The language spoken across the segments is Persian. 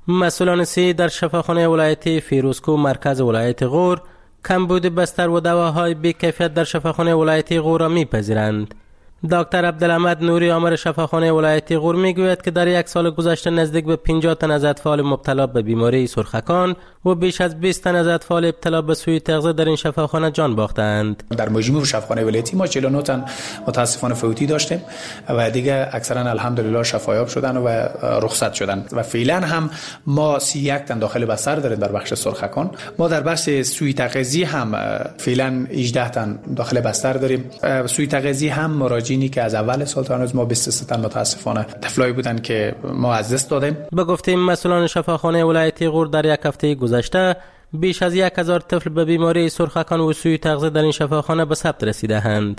مسئولان صحی در شفاخانه ولایتی فیروزکوه مرکز ولایت غور کمبود بستر و دواهای بی‌کیفیت در شفاخانه ولایتی غور را می‌پذیرند. دکتر عبدالحمید نوری آمر شفاخانه ولایتی غور میگوید که در یک سال گذشته نزدیک به 50 تن از اطفال مبتلا به بیماری سرخکان و بیش از 20 تن از اطفال ابتلا به سوء تغذیه در این شفاخانه جان باختند. در مجموع شفاخانه ولایتی ما 49 تن متاسفانه فوتی داشتیم و دیگه اکثرا الحمدلله شفایاب شدن و رخصت شدن و فعلا هم ما 31 تن داخل بستر داریم در بخش سرخکان. ما در بخش سوء تغذیه هم فعلا 18 تن داخل بستر داریم. سوء تغذیه هم مراجعینی که از اول سال تا هنوز ما 23 تن متاسفانه طفلایی بودن که ما از دست دادیم. به گفته مسئولان شفاخانه ولایتی غور در یک هفته گذشته بیش از 1000 طفل به بیماری سرخکان و سوء تغذیه در این شفاخانه به ثبت رسیده‌اند.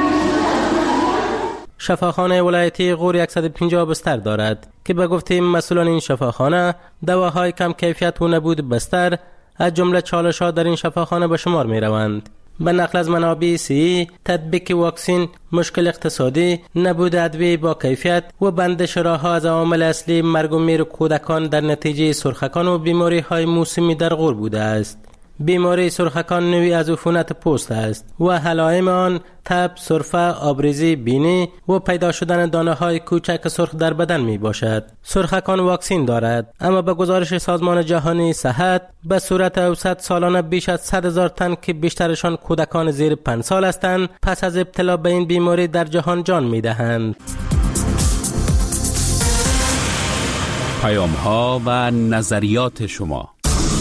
شفاخانه ولایتی غور 150 بستر دارد که به گفته مسئولان این شفاخانه دواهای کم کیفیت و نبود بستر از جمله چالش‌ها در این شفاخانه به شمار می‌روند. به نقل از منابع صحی، تطبیق واکسن، مشکل اقتصادی، نبود ادویه با کیفیت و بندش راه‌ها از عوامل اصلی مرگ و میر کودکان در نتیجه سرخکان و بیماری‌های موسمی در غور بوده است. بیماری سرخکان نوعی از عفونت پوست است و علائم آن تب، سرفه، آبریزی بینی و پیدا شدن دانه‌های کوچک سرخ در بدن می باشد. سرخکان واکسن دارد، اما به گزارش سازمان جهانی صحت به صورت اوسط سالانه بیش از 100,000 تن که بیشترشان کودکان زیر 5 سال هستند پس از ابتلا به این بیماری در جهان جان می دهند. پیام‌ها و نظریات شما.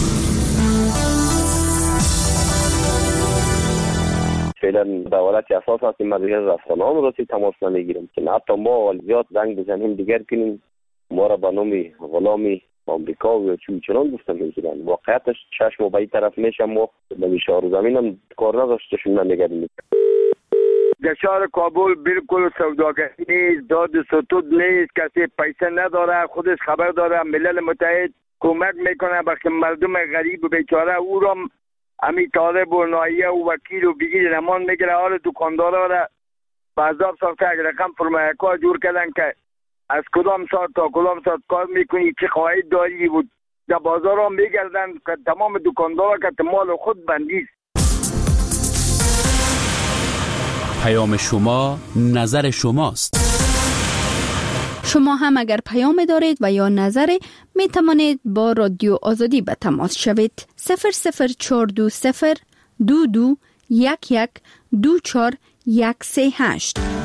فعلا دولت اساس هست این مدیریت از افغانان را تماس نمیگیریم که حتی ما زیاد زنگ بزنیم دیگر کنیم ما را به نام غلامی آمریکا و چون گفتن میگیرن. واقعیتش چشم به این طرف میشم ما به شهر زمین هم کار نداشتشون نمیگردیم. در شهر کابل بالکل سوداگری نیست، داد ستود نیست، کسی پیسه نداره، خودش خبر داره، ملل متحد کمک میکنه به مردم غریب و بیچاره او را امی طالب و نایه و وکیل و بگیر نمان میگره. حال دکاندارا را بازار ساخته یک رقم فرمایکا جور کردن که از کدام ساعت تا کدام ساعت کار میکنی، چه خواهید داری بود. در بازار هم میگردن که تمام دکاندارا که مال خود بندیست. پیام شما نظر شماست. شما هم اگر پیام دارید و یا نظری می توانید با رادیو آزادی به تماس شوید. 00420 22 11 24 138.